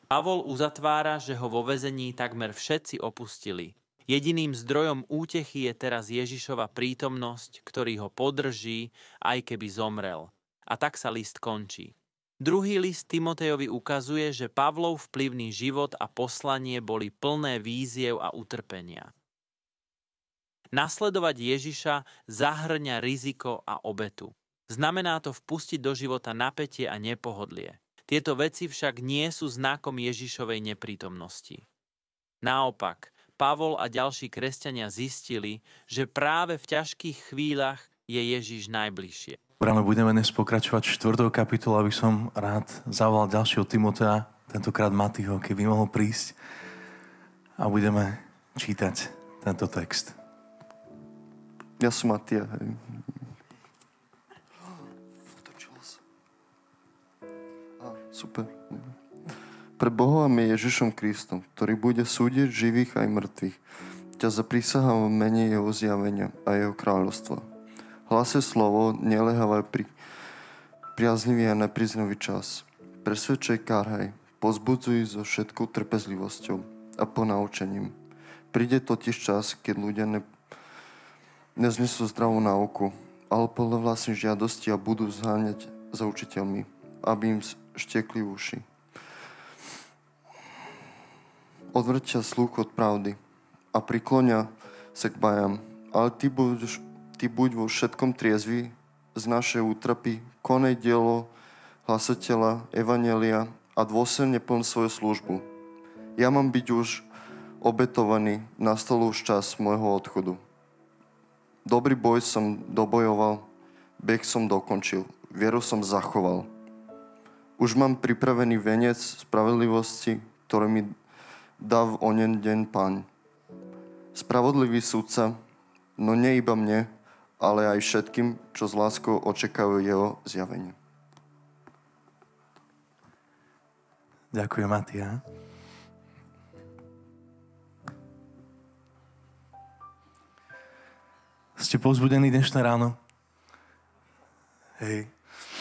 Pavol uzatvára, že ho vo väzení takmer všetci opustili. Jediným zdrojom útechy je teraz Ježišova prítomnosť, ktorý ho podrží, aj keby zomrel. A tak sa list končí. Druhý list Timotejovi ukazuje, že Pavlov vplyvný život a poslanie boli plné víziev a utrpenia. Nasledovať Ježiša zahŕňa riziko a obetu. Znamená to vpustiť do života napätie a nepohodlie. Tieto veci však nie sú znakom Ježišovej neprítomnosti. Naopak, Pavol a ďalší kresťania zistili, že práve v ťažkých chvíľach je Ježiš najbližšie. Práve budeme dnes pokračovať 4. kapitolu, aby som rád zavolal ďalšieho Timotea, tentokrát Matýho, keby mohol prísť a budeme čítať tento text. Ja som Matýa, hej. Super. Pre Bohom je Ježišom Kristom, ktorý bude súdiť živých aj mŕtvych. Ťa zaprísahám v mene jeho zjavenia a jeho kráľovstva. Hlasuj slovo, nelehávaj priaznivý a nepriznivý čas. Presvedčaj, kárhaj, pozbudzuj so všetkou trpezlivosťou a ponaučením. Príde totiž čas, keď ľudia neznesú zdravú náuku, ale podľa vlastných žiadosti a budú zháňať za učiteľmi, aby im štekli uši. Odvrťa sluch od pravdy a priklonia sa k bajám, ale ty buď vo všetkom triezvy, znášaj útrapy, konej dielo hlasateľa evanjelia a dôsledne plň svoju službu. Ja mám byť už obetovaný, nastal už čas môjho odchodu. Dobrý boj som dobojoval, beh som dokončil, vieru som zachoval. Už mám pripravený venec spravedlivosti, ktorý mi dá v onen deň Pán. Spravodlivý sudca, no nie iba mne, ale aj všetkým, čo s láskou očakajú jeho zjavenie. Ďakujem, Matýa. Ste povzbudení dnešné ráno? Hej.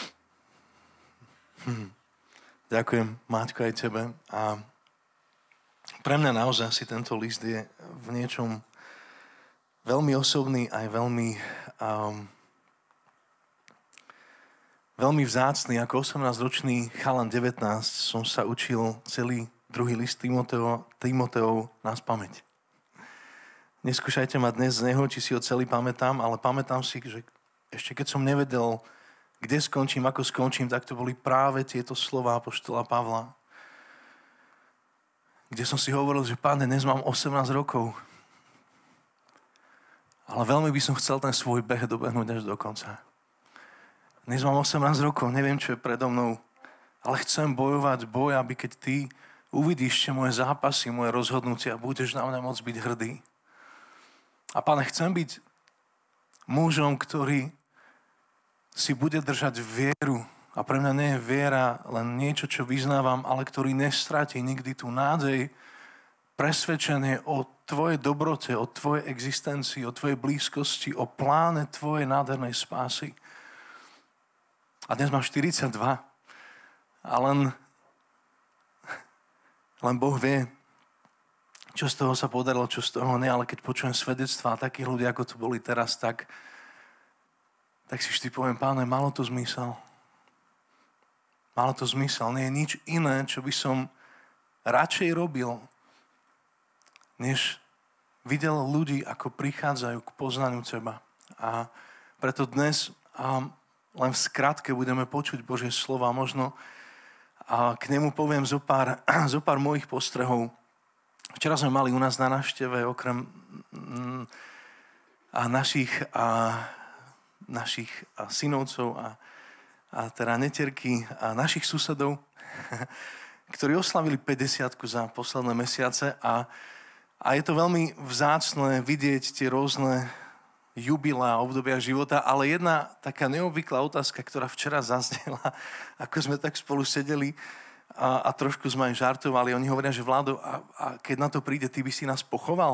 Ďakujem, Máťko, aj tebe. A pre mňa naozaj si tento list je v niečom veľmi osobný, aj veľmi vzácny. Ako 18-ročný chalan 19 som sa učil celý druhý list Timoteov na spamäť. Neskúšajte ma dnes z neho, či si ho celý pamätám, ale pamätám si, že ešte keď som nevedel, kde skončím, ako skončím, tak to boli práve tieto slová apoštola Pavla. Kde som si hovoril, že Páne, dnes mám 18 rokov. Ale veľmi by som chcel ten svoj beh dobehnúť až do konca. Dnes mám 18 rokov, neviem, čo je predo mnou, ale chcem bojovať boj, aby keď ty uvidíš moje zápasy, moje rozhodnutia, budeš na mňa môcť byť hrdý. A Páne, chcem byť mužom, ktorý si bude držať vieru. A pre mňa nie je viera len niečo, čo vyznávam, ale ktorý nestratí nikdy tú nádej, presvedčenie o tvojej dobrote, o tvojej existencii, o tvojej blízkosti, o pláne tvojej nádhernej spásy. A dnes mám 42. A len Boh vie, čo z toho sa podarilo, čo z toho nie, ale keď počujem svedectvá takých ľudí, ako tu boli teraz, tak si vždy poviem, Páne, malo to zmysel. Malo to zmysel. Nie je nič iné, čo by som radšej robil, než videl ľudí, ako prichádzajú k poznaniu teba. A preto dnes len v skratke budeme počuť Božie slova. Možno k nemu poviem zo pár mojich postrehov. Včera sme mali u nás na návšteve okrem našich synovcov a teda netierky a našich susedov, ktorí oslavili 50-ku za posledné mesiace a je to veľmi vzácne vidieť tie rôzne jubilá, obdobia života, ale jedna taká neobvyklá otázka, ktorá včera zaznela, ako sme tak spolu sedeli a trošku sme aj žartovali, oni hovoria, že Vlado, a keď na to príde, ty by si nás pochoval?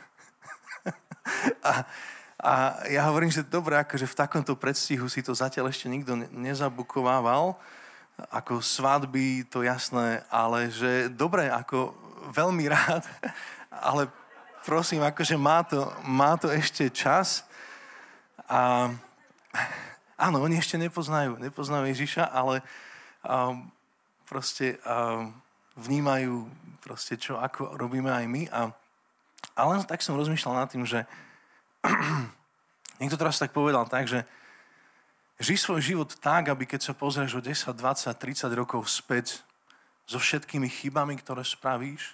A ja hovorím, že dobre, akože v takomto predstihu si to zatiaľ ešte nikto nezabukovával, ako svadby, to jasné, ale že dobre, ako veľmi rád, ale prosím, akože má to ešte čas. A áno, oni ešte nepoznajú Ježiša, ale proste vnímajú proste čo, ako robíme aj my. A len tak som rozmýšľal nad tým, že niekto teraz tak povedal tak, že žij svoj život tak, aby keď sa pozrieš o 10, 20, 30 rokov späť so všetkými chybami, ktoré spravíš,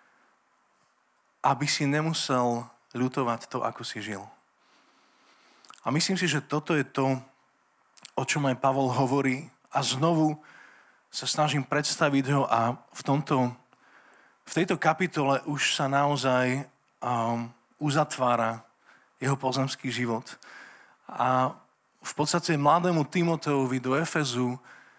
aby si nemusel ľutovať to, ako si žil. A myslím si, že toto je to, o čom aj Pavol hovorí. A znovu sa snažím predstaviť ho a v tejto kapitole už sa naozaj uzatvára jeho pozemský život. A v podstate mladému Timoteovi do Efezu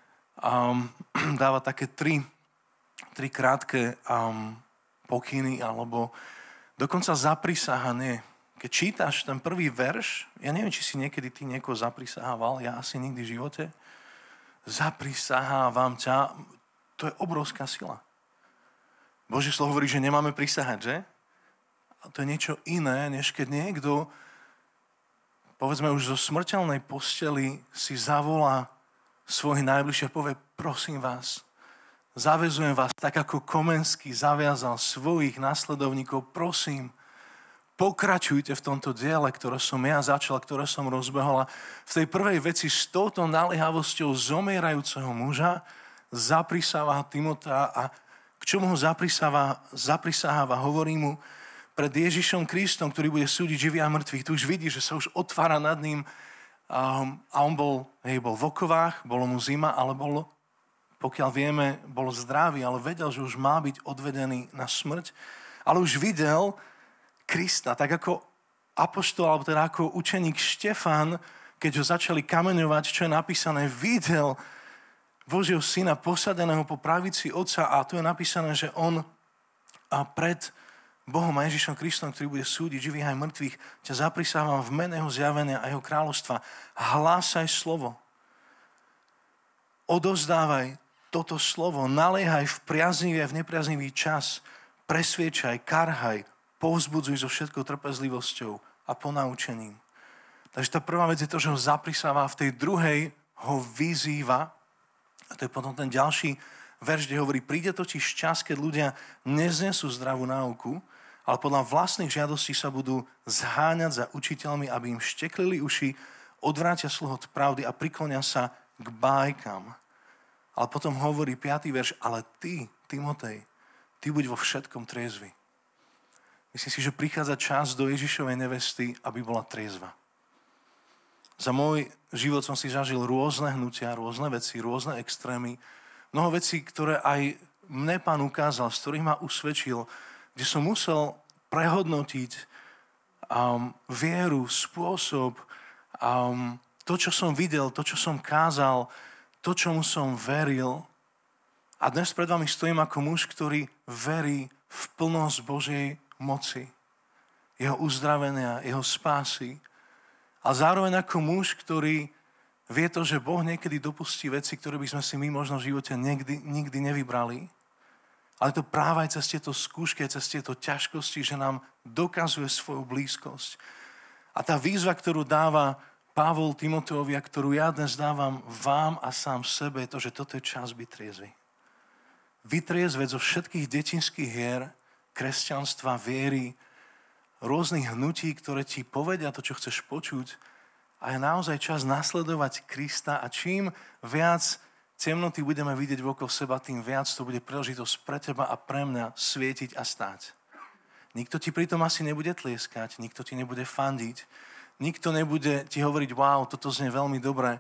dáva také tri krátke pokyny, alebo dokonca zaprisahanie. Keď čítaš ten prvý verš, ja neviem, či si niekedy ty niekoho zaprisahával, ja asi nikdy v živote. Zaprisahávam ťa, to je obrovská sila. Božie slovo hovorí, že nemáme prisahať, že? A to je niečo iné, než keď niekto, povedzme už zo smrteľnej posteli, si zavolá svojich najbližších a povie, prosím vás, zavezujem vás, tak ako Komenský zaviazal svojich nasledovníkov, prosím, pokračujte v tomto diele, ktoré som ja začal, ktoré som rozbehol. A v tej prvej veci s touto naliehavosťou zomierajúceho muža zaprisáva Timotea a k čomu ho zaprisáva, hovorí mu pred Ježišom Kristom, ktorý bude súdiť živých a mŕtvych. Tu už vidí, že sa už otvára nad ním a on bol v okovách, bolo mu zima, ale pokiaľ vieme, bol zdravý, ale vedel, že už má byť odvedený na smrť, ale už videl Krista, tak ako apoštol, alebo teda ako učeník Štefan, keď ho začali kameňovať, čo je napísané, videl Božieho syna posadeného po pravici Otca a tu je napísané, že on pred Bohom a Ježišom Kristom, ktorý bude súdiť živých aj mŕtvych, ťa zaprisávam v mene jeho zjavenia a jeho kráľovstva. Hlásaj slovo. Odovzdávaj toto slovo. Naliehaj v priaznivý a v nepriaznivý čas. Presviečaj, karhaj, povzbudzuj so všetkou trpezlivosťou a ponaučením. Takže tá prvá vec je to, že ho zaprisáva, v tej druhej ho vyzýva, a to je potom ten ďalší verš, kde hovorí, príde totiž čas, keď ľudia neznesú zdravú náuku, ale podľa vlastných žiadostí sa budú zháňať za učiteľmi, aby im šteklili uši, odvrátia sluch od pravdy a priklonia sa k bájkam. Ale potom hovorí 5. verš, ale ty, Timotej, ty buď vo všetkom triezvy. Myslím si, že prichádza čas do Ježišovej nevesty, aby bola triezva. Za môj život som si zažil rôzne hnutia, rôzne veci, rôzne extrémy. Mnoho vecí, ktoré aj mne Pán ukázal, z ktorých ma usvedčil, kde som musel prehodnotiť vieru, spôsob, to, čo som videl, to, čo som kázal, to, čomu som veril. A dnes pred vami stojím ako muž, ktorý verí v plnosť Božej moci, jeho uzdravenia, jeho spásy. A zároveň ako muž, ktorý vie to, že Boh niekedy dopustí veci, ktoré by sme si my možno v živote nikdy nevybrali. Ale to práve aj cez tieto skúšky, cez tieto ťažkosti, že nám dokazuje svoju blízkosť. A tá výzva, ktorú dáva Pavol Timoteovi a ktorú ja dnes dávam vám a sám sebe, je to, že toto je čas byť triezvy. Vytriezveť zo všetkých detinských hier, kresťanstva, viery, rôznych hnutí, ktoré ti povedia to, čo chceš počuť. A je naozaj čas nasledovať Krista a čím viac temnoty budeme vidieť okolo seba, tým viac to bude príležitosť pre teba a pre mňa svietiť a stáť. Nikto ti pritom asi nebude tlieskať, nikto ti nebude fandiť, nikto nebude ti hovoriť, wow, toto znie veľmi dobre,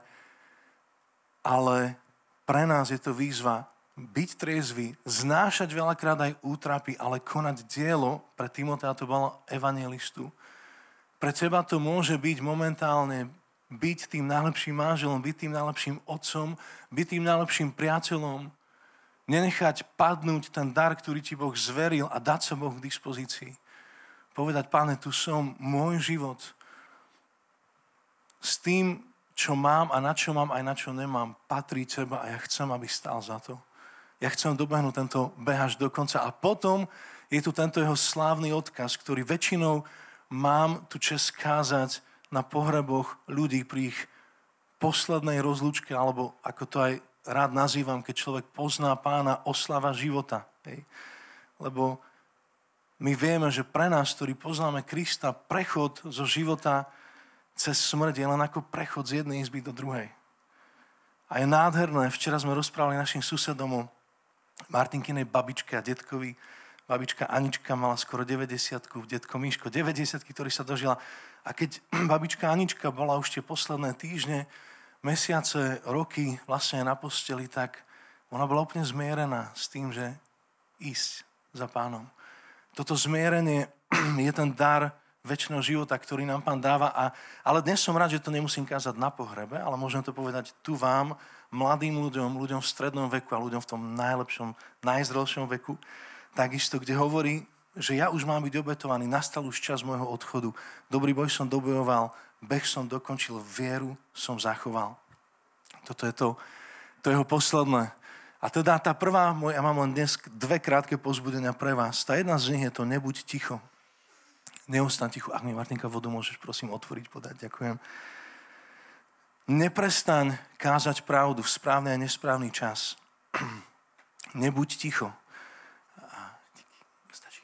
ale pre nás je to výzva byť triezvy, znášať veľakrát aj útrapy, ale konať dielo, pre Timotea to bolo evangelistu. Pre teba to môže byť momentálne byť tým najlepším manželom, byť tým najlepším otcom, byť tým najlepším priateľom, nenechať padnúť ten dar, ktorý ti Boh zveril a dať sa Bohu k dispozícii. Povedať, Pane, tu som, môj život. S tým, čo mám a na čo mám aj na čo nemám, patrí teba a ja chcem, aby stál za to. Ja chcem dobehnúť tento beh až do konca. A potom je tu tento jeho slávny odkaz, ktorý väčšinou mám tu čest kázať na pohreboch ľudí pri ich poslednej rozlúčke, alebo ako to aj rád nazývam, keď človek pozná Pána, oslava života. Hej. Lebo my vieme, že pre nás, ktorí poznáme Krista, prechod zo života cez smrť je len ako prechod z jednej izby do druhej. A je nádherné, včera sme rozprávali našim susedom o Martinkinej babičke a detkovi. Babička Anička mala skoro 90-ku, detko Miško 90-ky, ktorý sa dožila. A keď babička Anička bola už tie posledné týždne, mesiace, roky vlastne na posteli, tak ona bola úplne zmierená s tým, že ísť za Pánom. Toto zmierenie je ten dar večného života, ktorý nám Pán dáva. Ale dnes som rád, že to nemusím kázať na pohrebe, ale môžem to povedať tu vám, mladým ľuďom, ľuďom v strednom veku a ľuďom v tom najlepšom, najzrelšom veku, takisto, kde hovorí, že ja už mám byť obetovaný, nastal už čas môjho odchodu. Dobrý boj som dobojoval, beh som dokončil, vieru som zachoval. Toto je to jeho posledné. A teda tá prvá, ja mám len dnes dve krátke povzbudenia pre vás. Tá jedna z nich je to, nebuď ticho. Neostaň ticho. Ak mi, Martinka, vodu môžeš prosím otvoriť, podať. Ďakujem. Neprestaň kázať pravdu v správny a nesprávny čas. Nebuď ticho. Stačí.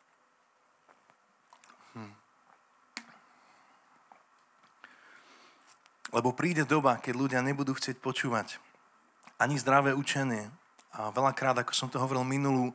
Lebo príde doba, keď ľudia nebudú chcieť počúvať ani zdravé učenie. A veľakrát, ako som to hovoril minulú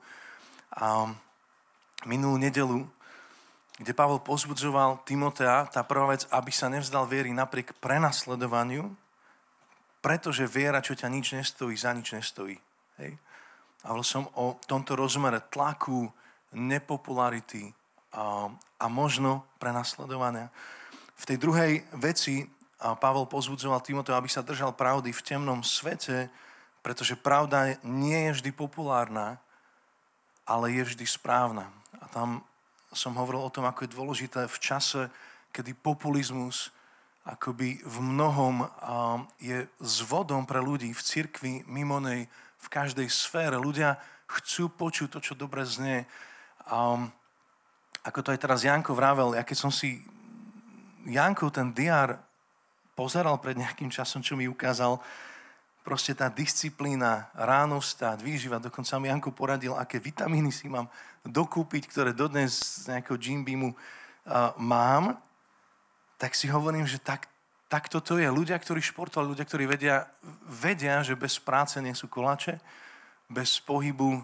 nedelu, kde Pavol pozbudzoval Timotea, tá prvá vec, aby sa nevzdal viery napriek prenasledovaniu, pretože viera, čo ťa nič nestojí, za nič nestojí. Hej? A hovoril som o tomto rozmere tlaku, nepopularity a možno prenasledovania. V tej druhej veci Pavol pozbudzoval Timotea, aby sa držal pravdy v temnom svete, pretože pravda nie je vždy populárna, ale je vždy správna. A tam som hovoril o tom, ako je dôležité v čase, kedy populizmus akoby v mnohom je zvodom pre ľudí v cirkvi, mimo nej, v každej sfére. Ľudia chcú počuť to, čo dobre znie. Ako to aj teraz Janko vravel, ja keď som si Jankov ten diár pozeral pred nejakým časom, čo mi ukázal, proste tá disciplína, ráno vstať, výživa, dokonca mi Janko poradil, aké vitamíny si mám dokúpiť, ktoré dodnes z nejakého Jim Beamu mám, tak si hovorím, že tak toto je. Ľudia, ktorí športovali, ľudia, ktorí vedia, že bez práce nie sú koláče, bez pohybu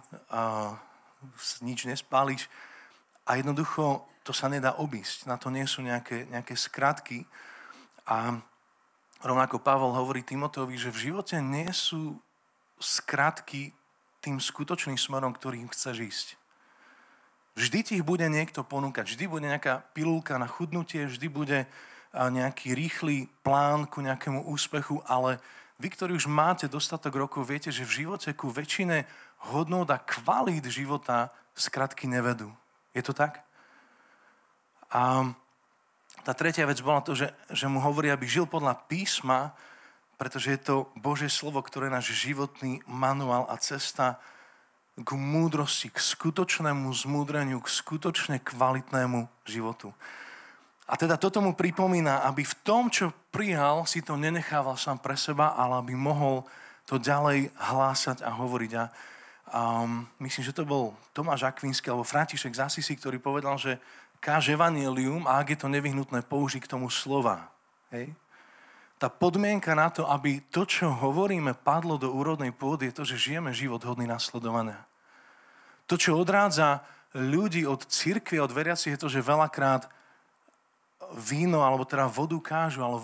nič nespáliš a jednoducho to sa nedá obísť. Na to nie sú nejaké skratky. A rovnako Pavol hovorí Timoteovi, že v živote nie sú skratky tým skutočným smerom, ktorým chceš ísť. Vždy ti ich bude niekto ponúkať. Vždy bude nejaká pilulka na chudnutie, vždy bude nejaký rýchly plán ku nejakému úspechu, ale vy, ktorí už máte dostatok rokov, viete, že v živote ku väčšine hodnôt a kvalít života skratky nevedú. Je to tak? A tá tretia vec bola to, že mu hovorí, aby žil podľa písma, pretože je to Božie slovo, ktoré je náš životný manuál a cesta k múdrosti, k skutočnému zmúdreniu, k skutočne kvalitnému životu. A teda toto mu pripomína, aby v tom, čo prijal, si to nenechával sám pre seba, ale aby mohol to ďalej hlásať a hovoriť. A myslím, že to bol Tomáš Akvinský alebo František z Asisi, ktorý povedal, že káže evanjelium a ak je to nevyhnutné, použij k tomu slova. Hej? Tá podmienka na to, aby to, čo hovoríme, padlo do úrodnej pôdy, je to, že žijeme život hodný nasledovania. To, čo odrádza ľudí od cirkvi, od veriacich, je to, že veľakrát víno, alebo teda vodu kážu, ale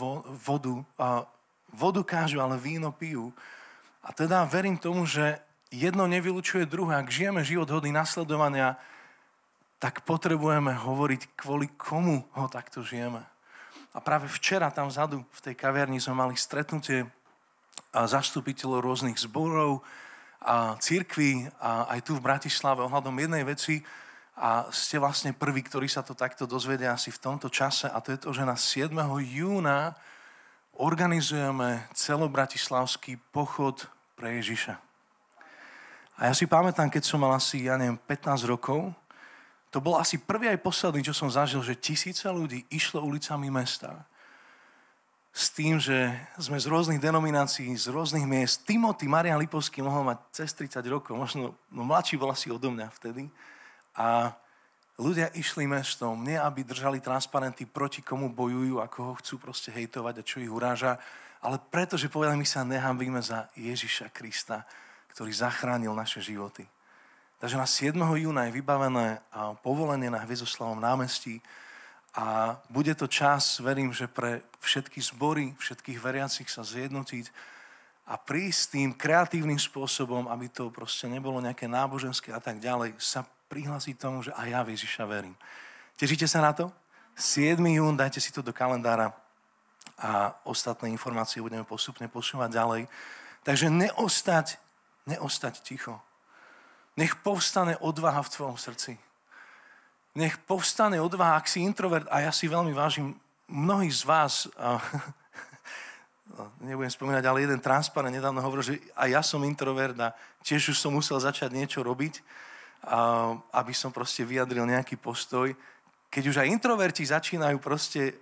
vodu kážu, ale víno pijú. A teda verím tomu, že jedno nevylučuje druhé. Ak žijeme život hodný nasledovania, tak potrebujeme hovoriť, kvôli komu ho takto žijeme. A práve včera tam vzadu v tej kaviarni sme mali stretnutie zastupiteľov rôznych zborov a cirkví a aj tu v Bratislave ohľadom jednej veci a ste vlastne prví, ktorí sa to takto dozvedia asi v tomto čase a to je to, že na 7. júna organizujeme celobratislavský pochod pre Ježiša. A ja si pamätám, keď som mal asi, 15 rokov, to bol asi prvý aj posledný, čo som zažil, že tisíce ľudí išlo ulicami mesta s tým, že sme z rôznych denominácií, z rôznych miest. Timothy Marian Lipovský mohol mať cez 30 rokov, možno mladší bol asi odo mňa vtedy. A ľudia išli mestom, nie aby držali transparenty, proti komu bojujú, ako ho chcú proste hejtovať a čo ich uráža, ale preto, že povedali, my sa nehambíme za Ježiša Krista, ktorý zachránil naše životy. Takže na 7. júna je vybavené povolenie na Hviezdoslavom námestí a bude to čas, verím, že pre všetky zbory, všetkých veriacich sa zjednotiť a prísť tým kreatívnym spôsobom, aby to proste nebolo nejaké náboženské a tak ďalej, sa prihlásiť tomu, že aj ja v Ježiša verím. Tešíte sa na to? 7. jún, dajte si to do kalendára a ostatné informácie budeme postupne posúvať ďalej. Takže neostať ticho. Nech povstane odvaha v tvojom srdci. Nech povstane odvaha, ak si introvert, a ja si veľmi vážim mnohých z vás, nebudem spomínať, ale jeden transparent nedávno hovoril, že aj ja som introvert a tiež už som musel začať niečo robiť, aby som proste vyjadril nejaký postoj. Keď už aj introverti začínajú proste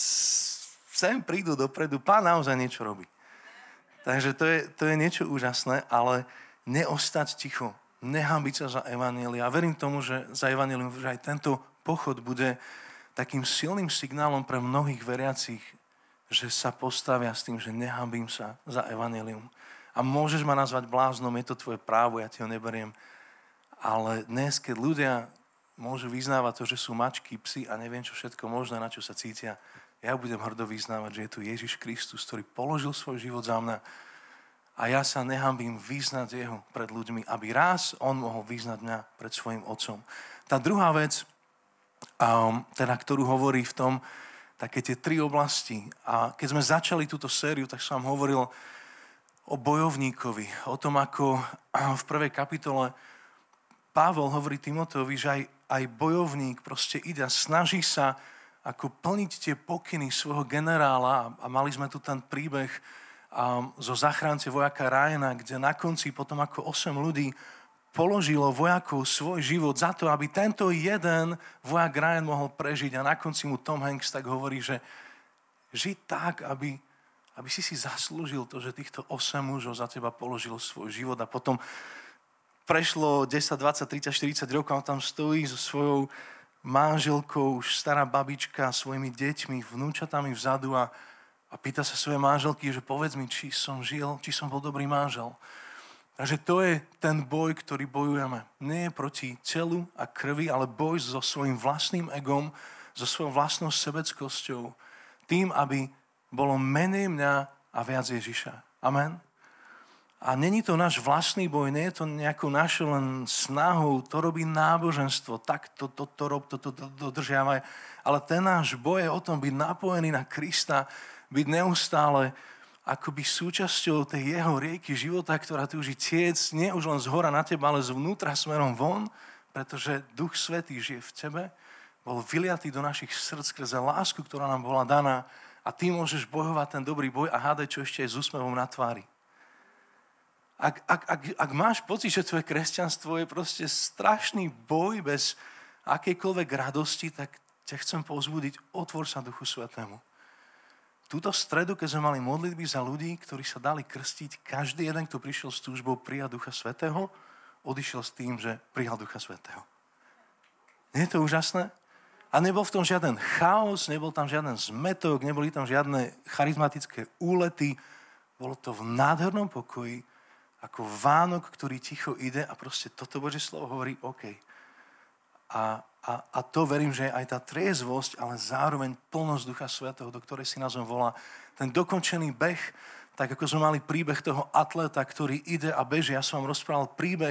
sem prídu dopredu, Pán naozaj niečo robí. Takže to je niečo úžasné, ale neostať ticho. Nehambiť sa za evanjelium. A verím tomu, že za evanjelium, že aj tento pochod bude takým silným signálom pre mnohých veriacich, že sa postavia s tým, že nehambím sa za evanjelium. A môžeš ma nazvať bláznom, je to tvoje právo, ja ti ho neberiem. Ale dnes, keď ľudia môžu vyznávať to, že sú mačky, psi a neviem čo všetko možné, na čo sa cítia, ja budem hrdo vyznávať, že je tu Ježiš Kristus, ktorý položil svoj život za mňa. A ja sa nehambím vyznať jeho pred ľuďmi, aby raz on mohol vyznať mňa pred svojim otcom. Tá druhá vec, teda, ktorú hovorí v tom, také tie 3 oblasti. A keď sme začali túto sériu, tak som vám hovoril o bojovníkovi. O tom, ako v 1. kapitole Pavol hovorí Timoteovi, že aj bojovník proste ide a snaží sa ako plniť tie pokyny svojho generála. A mali sme tu ten príbeh zo záchrance vojaka Ryana, kde na konci potom ako 8 ľudí položilo vojakov svoj život za to, aby tento jeden vojak Ryan mohol prežiť. A na konci mu Tom Hanks tak hovorí, že žiť tak, aby si zaslúžil to, že týchto 8 mužov za teba položilo svoj život. A potom prešlo 10, 20, 30, 40 rokov a on tam stojí so svojou manželkou, už stará babička, svojimi deťmi, vnúčatami vzadu a pýta sa svojej manželky, že povedz mi, či som žil, či som bol dobrý manžel. Takže to je ten boj, ktorý bojujeme. Nie proti telu a krvi, ale boj so svojím vlastným egom, so svojou vlastnou sebeckosťou. Tým, aby bolo menej mňa a viac Ježiša. Amen. A není to náš vlastný boj, nie je to nejakou našou len snahou, to robí náboženstvo, tak to rob, to dodržiavaj. Ale ten náš boj je o tom byť napojený na Krista, byť neustále akoby súčasťou tej jeho rieky života, ktorá túži tiec nie už len zhora na teba, ale zvnútra smerom von, pretože Duch Svätý žije v tebe, bol vyliatý do našich srdc skrze lásku, ktorá nám bola daná a ty môžeš bojovať ten dobrý boj a hádať, čo ešte je s úsmevom na tvári. Ak máš pocit, že tvoje kresťanstvo je proste strašný boj bez akejkoľvek radosti, tak ťa chcem povzbudiť, otvor sa Duchu Svätému. Túto stredu, keď sme mali modlitby za ľudí, ktorí sa dali krstiť, každý jeden, kto prišiel s túžbou prijať Ducha Svätého, odišiel s tým, že prijal Ducha Svätého. Nie je to úžasné? A nebol v tom žiaden chaos, nebol tam žiaden zmetok, neboli tam žiadne charizmatické úlety. Bolo to v nádhernom pokoji, ako Vánok, ktorý ticho ide a proste toto Božie slovo hovorí OK. A to verím, že je aj tá triezvosť, ale zároveň plnosť Ducha Svätého, do ktorej si nás on volá. Ten dokončený beh, tak ako sme mali príbeh toho atleta, ktorý ide a beží. Ja som vám rozprával príbeh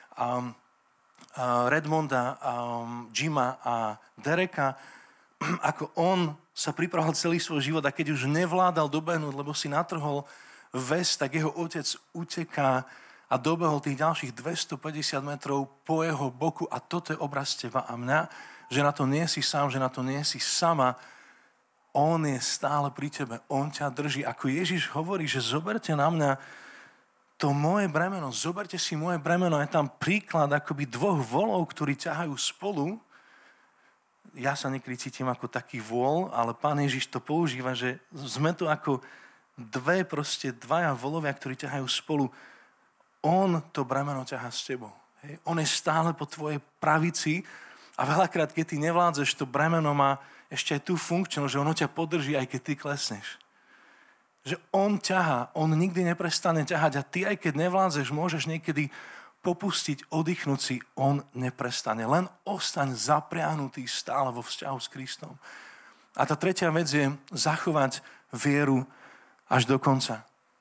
Redmonda, Jima a Dereka, ako on sa pripravoval celý svoj život a keď už nevládal dobehnúť, lebo si natrhol väz, tak jeho otec uteká a dobehol tých ďalších 250 metrov po jeho boku a toto je obraz teba a mňa, že na to nie si sám, že na to nie si sama. On je stále pri tebe, on ťa drží. Ako Ježiš hovorí, že zoberte na mňa to moje bremeno, zoberte si moje bremeno. Je tam príklad akoby dvoch volov, ktorí ťahajú spolu. Ja sa niekedy cítim ako taký vol, ale Pán Ježiš to používa, že sme tu ako dvaja volovia, ktorí ťahajú spolu. On to bremeno ťahá s tebou. Hej. On je stále po tvojej pravici a veľakrát, keď ty nevládzeš, to bremeno má ešte aj tú funkčnosť, že ono ťa podrží, aj keď ty klesneš. Že on ťahá, on nikdy neprestane ťahať a ty, aj keď nevládzeš, môžeš niekedy popustiť, oddychnúť si, on neprestane. Len ostaň zapriahnutý stále vo vzťahu s Kristom. A tá tretia vec je zachovať vieru až do konca.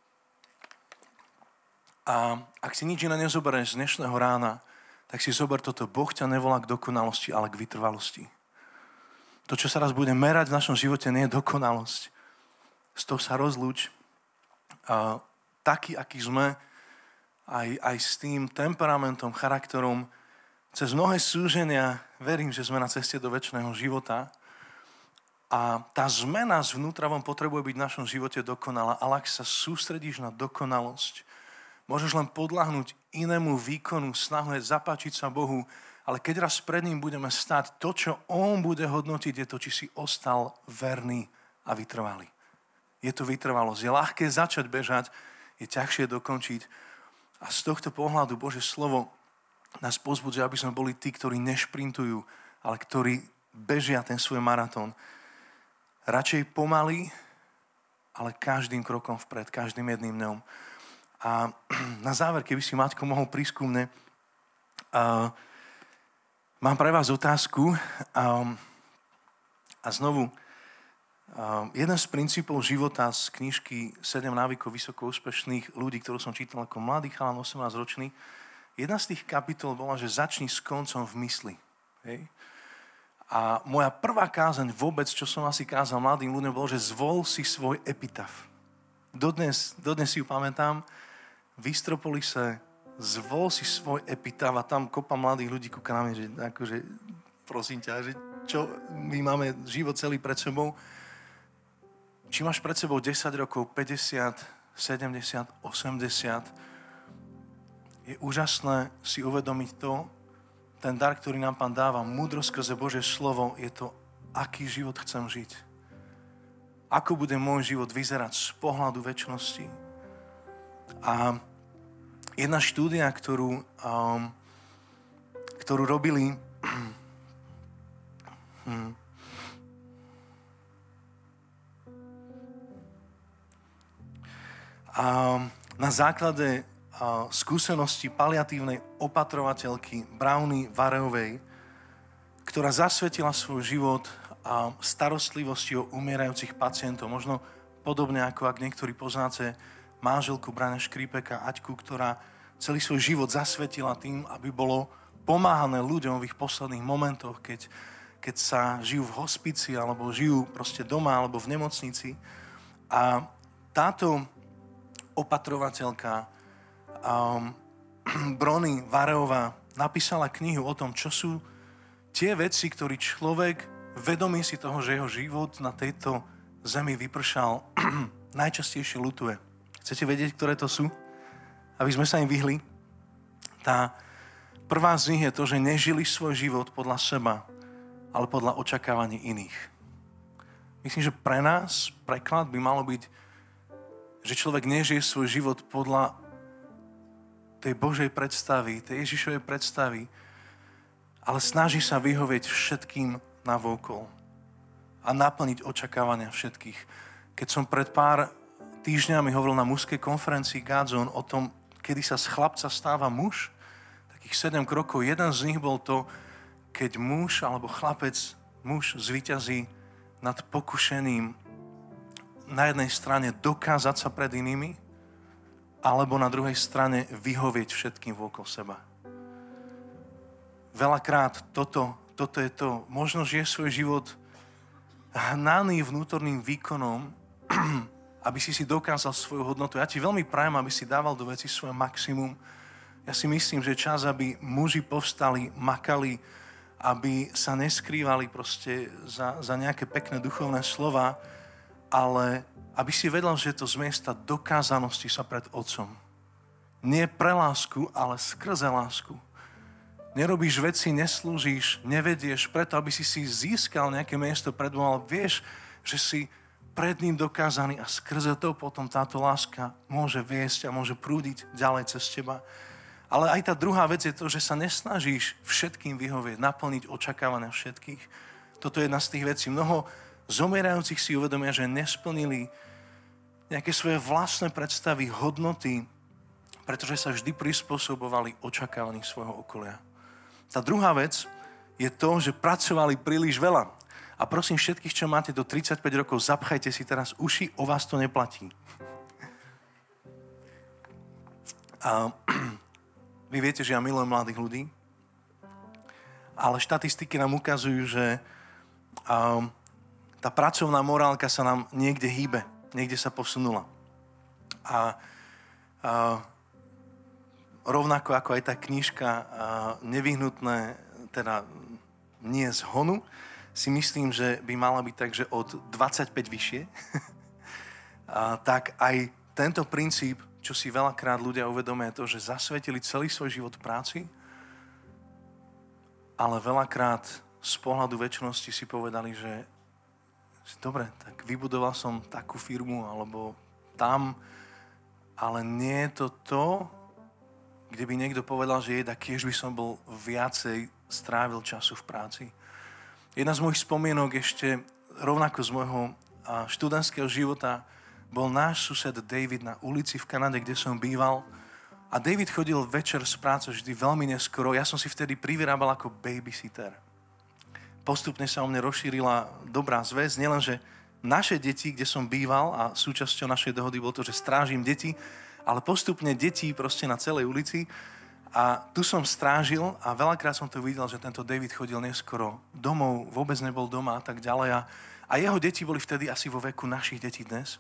A ak si nič iné nezoberieš z dnešného rána, tak si zober toto. Boh ťa nevolá k dokonalosti, ale k vytrvalosti. To, čo sa raz bude merať v našom živote, nie je dokonalosť. Z toho sa rozlúč. Taký, aký sme, aj s tým temperamentom, charakterom, cez mnohé súženia, verím, že sme na ceste do večného života. A tá zmena zvnútra vám potrebuje byť v našom živote dokonalá. Ale ak sa sústredíš na dokonalosť, môžeš len podľahnúť inému výkonu, snahu je zapáčiť sa Bohu, ale keď raz pred ním budeme stáť, to, čo on bude hodnotiť, je to, či si ostal verný a vytrvalý. Je to vytrvalosť. Je ľahké začať bežať, je ťažšie dokončiť. A z tohto pohľadu Božie slovo nás povzbudzuje, aby sme boli tí, ktorí nešprintujú, ale ktorí bežia ten svoj maratón. Radšej pomaly, ale každým krokom vpred, každým jedným dňom. A na záver, keby si Maťko mohol prísť ku mne, mám pre vás otázku a znovu, jeden z princípov života z knižky 7 návykov vysoko úspešných ľudí, ktorú som čítal ako mladý chalan, 18-ročný, jedna z tých kapitol bola, že začni s koncom v mysli. Hej? A moja prvá kázeň vôbec, čo som asi kázal mladým ľuďom, bolo, že zvol si svoj epitaf. Dodnes si ju pamätám, v Istropolise zvol si svoj epitaf a tam kopa mladých ľudí kúka na mňa, že akože, prosím ťa, že čo, my máme život celý pred sebou. Či máš pred sebou 10 rokov, 50, 70, 80, je úžasné si uvedomiť to, ten dar, ktorý nám Pán dáva, múdrosť skrze Božie slovo, je to, aký život chcem žiť. Ako bude môj život vyzerať z pohľadu večnosti. A jedna štúdia, ktorú robili na základe skúsenosti paliatívnej opatrovateľky Brownie Wareovej, ktorá zasvetila svoj život starostlivosti o umierajúcich pacientov. Možno podobne ako ak niektorí poznáte manželku Brana Škripeka, Aťku, ktorá celý svoj život zasvetila tým, aby bolo pomáhané ľuďom v ich posledných momentoch, keď sa žijú v hospici, alebo žijú proste doma, alebo v nemocnici. A táto opatrovateľka Brony Wareová napísala knihu o tom, čo sú tie veci, ktoré človek, vedomý si toho, že jeho život na tejto zemi vypršal, najčastejšie ľutuje. Chcete vedieť, ktoré to sú? Aby sme sa im vyhli? Tá prvá z nich je to, že nežili svoj život podľa seba, ale podľa očakávaní iných. Myslím, že pre nás preklad by malo byť, že človek nežije svoj život podľa tej Božej predstavy, tej Ježišovej predstavy, ale snaží sa vyhovieť všetkým navokol a naplniť očakávania všetkých. Keď som pred pár týždňami hovoril na mužskej konferencii Godzone o tom, kedy sa z chlapca stáva muž, takých 7 krokov. Jeden z nich bol to, keď muž alebo chlapec, muž zvíťazí nad pokušením na jednej strane dokázať sa pred inými, alebo na druhej strane vyhovieť všetkým okolo seba. Veľakrát toto je to. Možno žije svoj život hnaný vnútorným výkonom, aby si dokázal svoju hodnotu. Ja ti veľmi prajem, aby si dával do veci svoje maximum. Ja si myslím, že je čas, aby muži povstali, makali aby sa neskrývali proste za nejaké pekné duchovné slova, ale aby si vedel, že je to z miesta dokázanosti sa pred Otcom. Nie pre lásku, ale skrze lásku. Nerobíš veci, neslúžiš, nevedieš preto, aby si získal nejaké miesto pred Bohom, ale vieš, že si pred ním dokázaný a skrze to potom táto láska môže viesť a môže prúdiť ďalej cez teba. Ale aj tá druhá vec je to, že sa nesnažíš všetkým vyhovieť, naplniť očakávania všetkých. Toto je jedna z tých vecí. Mnoho zomierajúcich si uvedomia, že nesplnili nejaké svoje vlastné predstavy, hodnoty, pretože sa vždy prispôsobovali očakávaním svojho okolia. Tá druhá vec je to, že pracovali príliš veľa. A prosím všetkých, čo máte do 35 rokov, zapchajte si teraz uši, o vás to neplatí. A vy viete, že ja milujem mladých ľudí, ale štatistiky nám ukazujú, že tá pracovná morálka sa nám niekde hýbe, niekde sa posunula. A rovnako ako aj tá knižka Nevyhnutné, teda nie z honu, si myslím, že by mala byť tak, že od 25 vyššie, tak aj tento princíp, čo si veľakrát ľudia uvedomia, to, že zasvetili celý svoj život v práci, ale veľakrát z pohľadu večnosti si povedali, že dobre, tak vybudoval som takú firmu, alebo tam, ale nie je to to, kde by niekto povedal, že kiež by som bol viacej strávil času v práci. Jedna z mojich spomienok ešte rovnako z môjho študentského života bol náš sused David na ulici v Kanade, kde som býval. A David chodil večer z práce vždy veľmi neskoro. Ja som si vtedy privyrábal ako babysitter. Postupne sa o mne rozšírila dobrá zväz. Nielenže naše deti, kde som býval, a súčasťou našej dohody bolo to, že strážim deti, ale postupne detí proste na celej ulici. A tu som strážil a veľakrát som to videl, že tento David chodil neskoro domov, vôbec nebol doma a tak ďalej. A jeho deti boli vtedy asi vo veku našich detí dnes.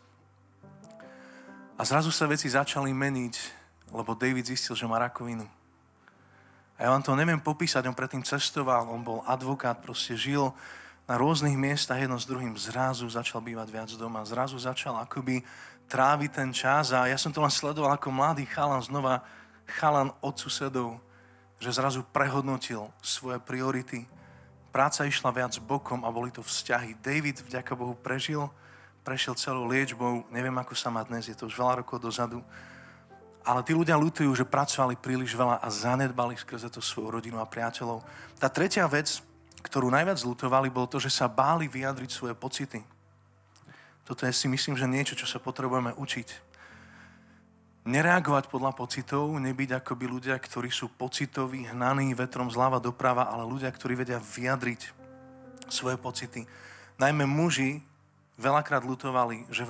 A zrazu sa veci začali meniť, lebo David zistil, že má rakovinu. A ja vám to neviem popísať, on predtým cestoval, on bol advokát, proste žil na rôznych miestach jedno s druhým. Zrazu začal bývať viac doma, zrazu začal akoby tráviť ten čas a ja som to len sledoval ako mladý chalan od susedov, že zrazu prehodnotil svoje priority. Práca išla viac bokom a boli to vzťahy. David, vďaka Bohu, prešiel celou liečbou, neviem, ako sa má dnes, je to už veľa rokov dozadu, ale tí ľudia ľutujú, že pracovali príliš veľa a zanedbali skrze to svoju rodinu a priateľov. Tá tretia vec, ktorú najviac ľutovali, bolo to, že sa báli vyjadriť svoje pocity. Toto je, si myslím, že niečo, čo sa potrebujeme učiť. Nereagovať podľa pocitov, nebyť akoby ľudia, ktorí sú pocitoví, hnaní vetrom zľava doprava, ale ľudia, ktorí vedia vyjadriť svoje pocity. Najmä muži veľakrát ľutovali, že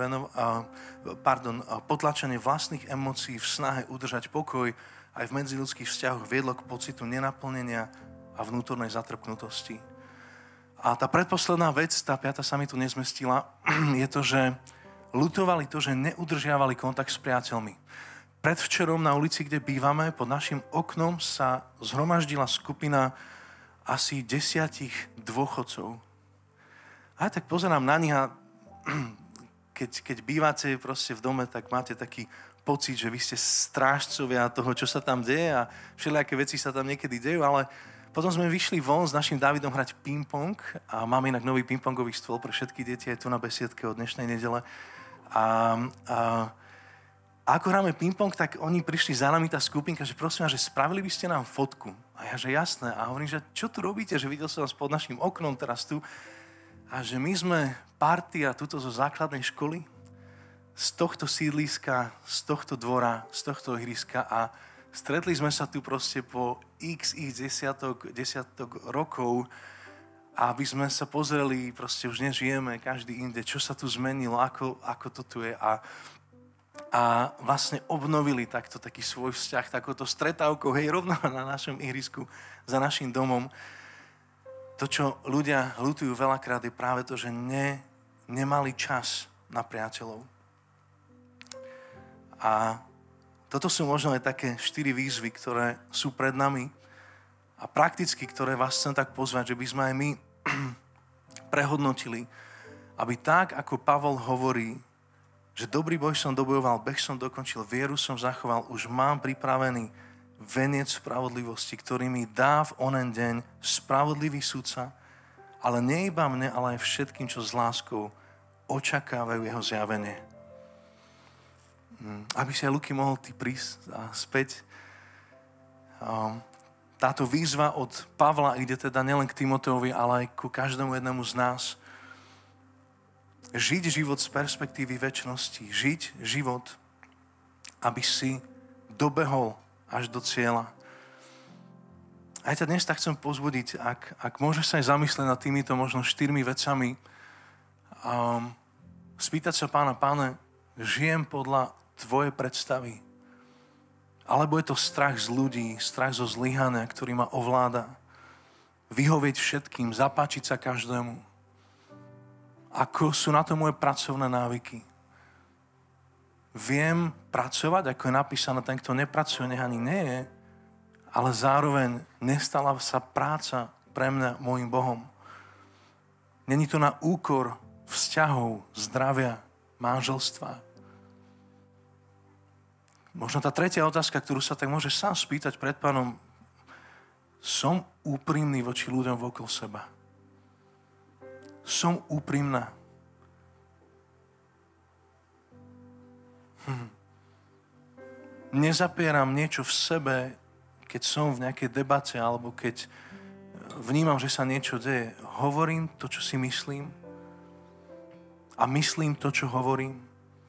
potlačenie vlastných emócií v snahe udržať pokoj aj v medziľudských vzťahoch viedlo k pocitu nenaplnenia a vnútornej zatrpknutosti. A tá predposledná vec, tá piata sa mi tu nezmestila, je to, že ľutovali to, že neudržiavali kontakt s priateľmi. Predvčerom na ulici, kde bývame, pod našim oknom sa zhromaždila skupina asi 10 dôchodcov. A ja tak pozerám na nich a keď bývate proste v dome, tak máte taký pocit, že vy ste strážcovia toho, čo sa tam deje a všelijaké veci sa tam niekedy dejú, ale potom sme vyšli von s našim Dávidom hrať ping-pong a máme inak nový ping-pongový stôl pre všetky deti aj tu na besiedke od dnešnej nedele. A ako hráme ping-pong, tak oni prišli za nami, tá skupinka, že prosím vás, že spravili by ste nám fotku. A ja, že jasné. A hovorím, že čo tu robíte, že videl som vás pod našim oknom teraz tu. A že my sme partia tuto zo základnej školy, z tohto sídliska, z tohto dvora, z tohto ihriska a stretli sme sa tu proste po x desiatok rokov, aby sme sa pozreli, proste už nežijeme každý inde, čo sa tu zmenilo, ako to tu je a vlastne obnovili taký svoj vzťah, takouto stretávkou, hej, rovno na našom ihrisku, za našim domom. To, čo ľudia ľutujú veľakrát, je práve to, že nemali čas na priateľov. A toto sú možno aj také 4 výzvy, ktoré sú pred nami A prakticky, ktoré vás chcem tak pozvať, že by sme aj my prehodnotili, aby tak, ako Pavol hovorí, že dobrý boj som dobojoval, beh som dokončil, vieru som zachoval, už mám pripravený veniec spravodlivosti, ktorý mi dá v onen deň spravodlivý sudca, ale nie iba mne, ale aj všetkým, čo s láskou očakávajú jeho zjavenie. Aby si aj Luky mohol ty prísť a späť. Táto výzva od Pavla ide teda nielen k Timoteovi, ale aj ku každému jednému z nás. Žiť život z perspektívy večnosti. Žiť život, aby si dobehol až do cieľa. A ja ťa dnes tak chcem pozbudiť, ak môžeš sa aj zamyslieť nad týmito možno 4 vecami, spýtať sa Páne, žijem podľa tvoje predstavy? Alebo je to strach z ľudí, strach zo zlyhania, ktorý ma ovláda? Vyhovieť všetkým, zapáčiť sa každému? Ako sú na to moje pracovné návyky? Viem pracovať, ako je napísané, ten, kto nepracuje, nech ani nie je, ale zároveň nestala sa práca pre mňa môjim Bohom. Není to na úkor vzťahov, zdravia, manželstva. Možno tá tretia otázka, ktorú sa tak môžeš sám spýtať pred Pánom, som úprimný voči ľuďom okolo seba. Som úprimná. Nezapieram niečo v sebe, keď som v nejakej debate, alebo keď vnímam, že sa niečo deje. Hovorím to, čo si myslím, a myslím to, čo hovorím.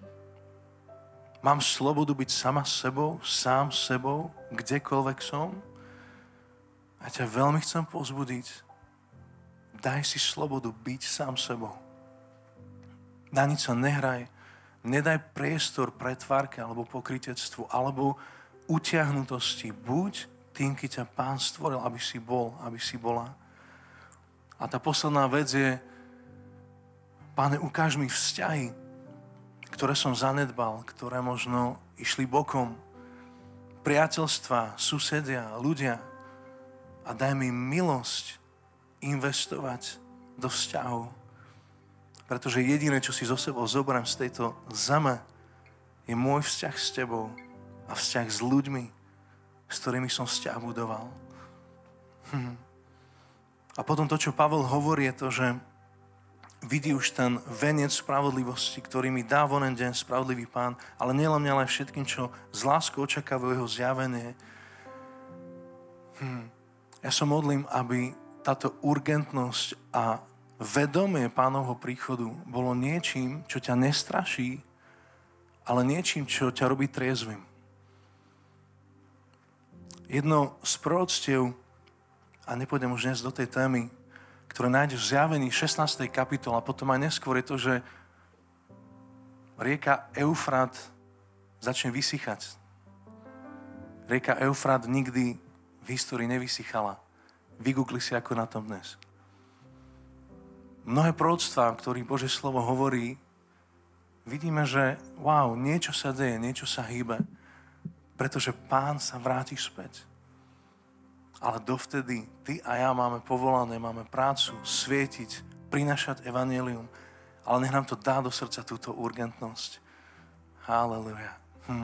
Mám slobodu byť sama sebou, sám sebou, kdekoľvek som. A ťa veľmi chcem pozbudiť. Daj si slobodu byť sám sebou. Na nič sa nehraj. Nedaj priestor pretvárke alebo pokrytectvu, alebo utiahnutosti. Buď tým, keď ťa Pán stvoril, aby si bol, aby si bola. A tá posledná vec je, Páne, ukáž mi vzťahy, ktoré som zanedbal, ktoré možno išli bokom. Priateľstva, susedia, ľudia. A daj mi milosť investovať do vzťahov. Pretože jediné, čo si so sebou zoberiem z tejto zeme, je môj vzťah s tebou a vzťah s ľuďmi, s ktorými som vzťah budoval. A potom to, čo Pavel hovorí, je to, že vidí už ten veniec spravodlivosti, ktorý mi dá v onen deň spravodlivý Pán, ale nielen mňa, ale všetkým, čo z láskou očakávajú jeho zjavenie. Ja sa modlím, aby táto urgentnosť a vedomie Pánovho príchodu bolo niečím, čo ťa nestraší, ale niečím, čo ťa robí triezvym. Jedno z proroctiev, a nepôjdem už dnes do tej témy, ktoré nájdeš v Zjavení 16. kapitole, a potom aj neskôr je to, že rieka Eufrat začne vysychať. Rieka Eufrat nikdy v histórii nevysychala. Vygoogli si, ako na tom dnes. Mnohé proroctvá, o ktorých Božie slovo hovorí, vidíme, že wow, niečo sa deje, niečo sa hýbe, pretože Pán sa vráti späť. Ale dovtedy ty a ja máme povolané, máme prácu svietiť, prinašať evanjelium, ale nech nám to dá do srdca túto urgentnosť. Halelujá.